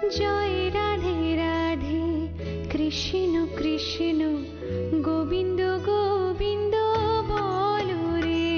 জয় রাধে রাধে কৃষ্ণ কৃষ্ণ গোবিন্দ গোবিন্দ বলো রে।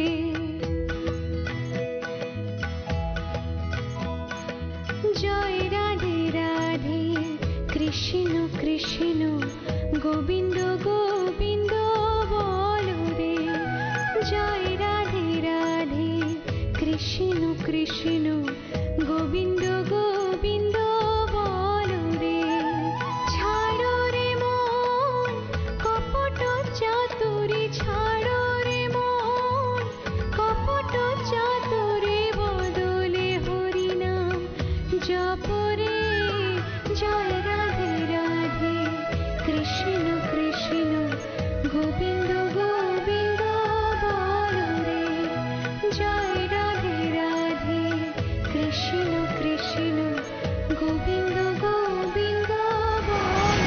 জয় রাধে রাধে কৃষ্ণ কৃষ্ণ গোবিন্দ গোবিন্দ বলো রে। জয় রাধে রাধে কৃষ্ণ কৃষ্ণ গোবিন্দ গোবিন্দ বলো রে। ছাড়ো রে মন কপট চাতুরি, ছাড়ো রে মন কপট চাতুরি, বদলে হরি নাম জপ রে। জয় রাধে রাধে কৃষ্ণ কৃষ্ণ গোবিন্দ গোবিন্দ বলো রে। জয় রাধে রাধে কৃষ্ণ কৃষ্ণ গোবিন্দ গোবিন্দ বলো রে।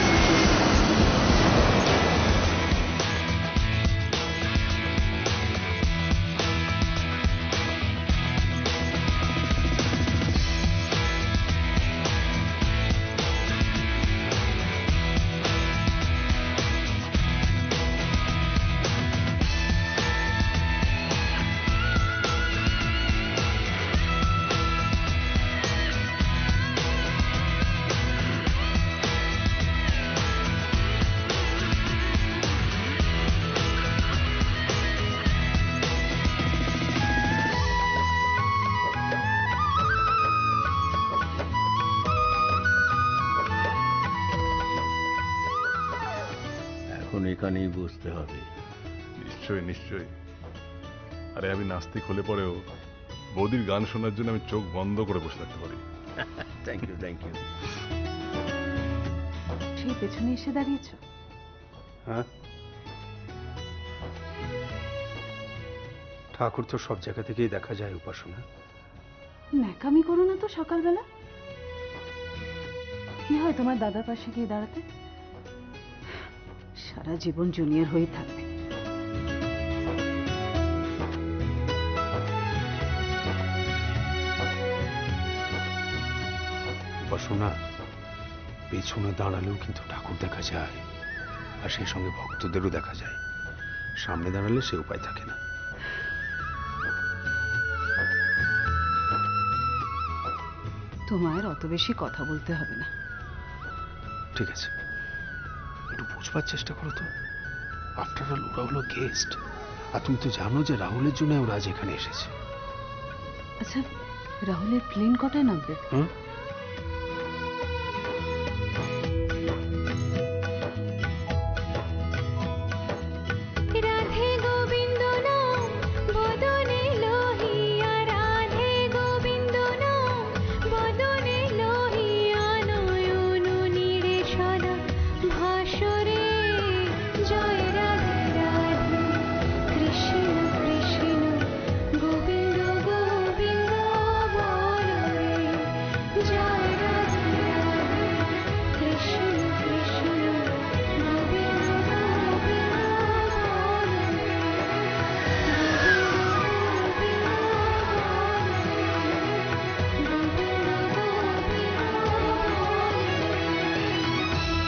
এখন এখানেই বুঝতে হবে। নিশ্চয়ই নিশ্চয়ই। আরে আমি নাস্তিক হলে পরেও বৌদির গান শোনার জন্য আমি চোখ বন্ধ করে বসে থাকতে পারি। Thank you thank you. সেই পেছনে এসে দাঁড়িয়েছ? হ্যাঁ, ঠাকুর তো সব জায়গা থেকেই দেখা যায় উপাসনা। ন্যাকামি করো না তো সকালবেলা। কি হয় তোমার দাদার পাশে গিয়ে দাঁড়াতে? সারা জীবন জুনিয়র হয়ে থাকবে। উপাসনা, পেছনে দাঁড়ালেও কিন্তু ঠাকুর দেখা যায়, আর সেই সঙ্গে ভক্তদেরও দেখা যায়। সামনে দাঁড়ালে সে উপায় থাকে না। তোমার অত বেশি কথা বলতে হবে না। ঠিক আছে, একটু বুঝবার চেষ্টা করো তো। আফটার অল ওরা হলো গেস্ট, আর তুমি তো জানো যে রাহুলের জন্য ওরা আজ এখানে এসেছে। আচ্ছা, রাহুলের প্লেন কটায় নামবে? হ্যাঁ,